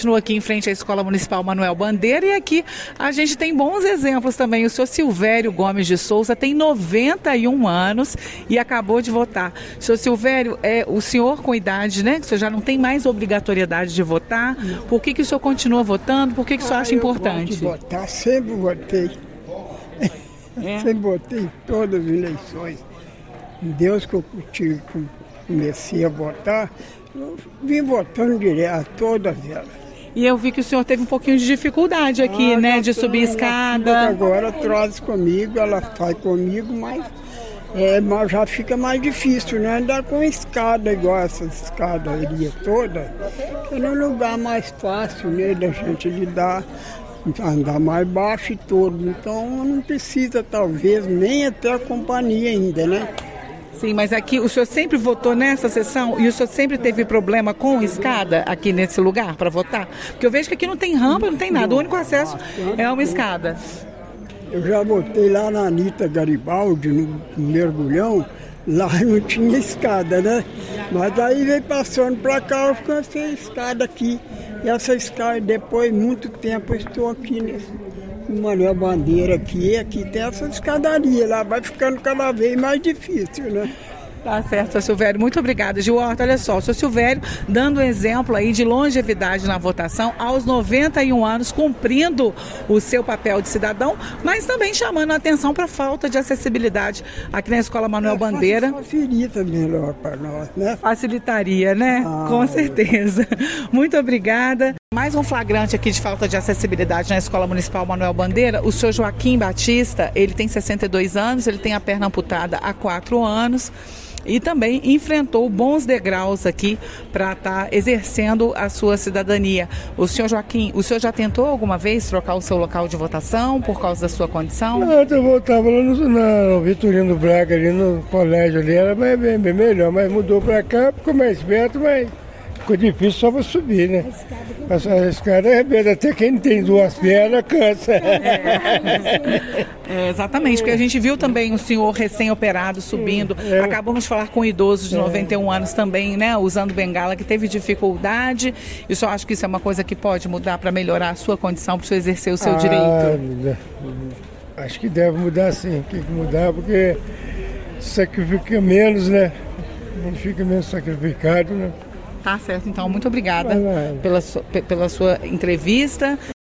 Continuo aqui em frente à Escola Municipal Manuel Bandeira e aqui a gente tem bons exemplos também. O senhor Silvério Gomes de Souza tem 91 anos e acabou de votar. Senhor Silvério, o senhor com idade, né? Que o senhor já não tem mais obrigatoriedade de votar. Por que o senhor continua votando? Por que o senhor acha importante? Eu gosto de votar, sempre votei. Sempre votei em todas as eleições. Deus que eu comecei a votar, eu vim votando direto, todas elas. E eu vi que o senhor teve um pouquinho de dificuldade aqui, né? De subir escada. Agora traz comigo, ela faz comigo, mas já fica mais difícil, né? Andar com escada igual essa escadaria toda, que é um lugar mais fácil, né? Da gente lidar, andar mais baixo e tudo. Então não precisa, talvez, nem até a companhia ainda, né? Sim, mas aqui o senhor sempre votou nessa sessão e o senhor sempre teve problema com escada aqui nesse lugar para votar? Porque eu vejo que aqui não tem rampa, não tem nada, o único acesso é uma escada. Eu já votei lá na Anitta Garibaldi, no Mergulhão, lá não tinha escada, né? Mas aí veio passando para cá, eu cansei a escada aqui. E essa escada, depois de muito tempo, eu estou aqui nesse Manuel Bandeira aqui tem essa escadaria lá, vai ficando cada vez mais difícil, né? Tá certo, seu Silvério. Muito obrigada, Gilorta. Olha só, o seu Silvério dando um exemplo aí de longevidade na votação aos 91 anos, cumprindo o seu papel de cidadão, mas também chamando a atenção para a falta de acessibilidade aqui na Escola Manuel Bandeira. Facilita melhor para nós, né? Facilitaria, né? Com certeza. Muito obrigada. Mais um flagrante aqui de falta de acessibilidade na Escola Municipal Manuel Bandeira. O senhor Joaquim Batista, ele tem 62 anos, ele tem a perna amputada há 4 anos e também enfrentou bons degraus aqui para estar exercendo a sua cidadania. O senhor Joaquim, o senhor já tentou alguma vez trocar o seu local de votação por causa da sua condição? Não, eu votava lá no Vitorino Braga, ali no colégio ali, era bem melhor, mas mudou para cá, ficou mais perto, mas ficou difícil só para subir, né? A escada arrebenta, até quem tem 2 pernas cansa. Exatamente, porque a gente viu também o senhor recém-operado subindo. Acabamos de falar com um idoso de 91 anos também, né? Usando bengala, que teve dificuldade. Eu só acho que isso é uma coisa que pode mudar para melhorar a sua condição, para o senhor exercer o seu direito. Acho que deve mudar sim, tem que mudar, porque sacrifica menos, a gente fica menos sacrificado, né? Tá certo, então, muito obrigada pela sua entrevista.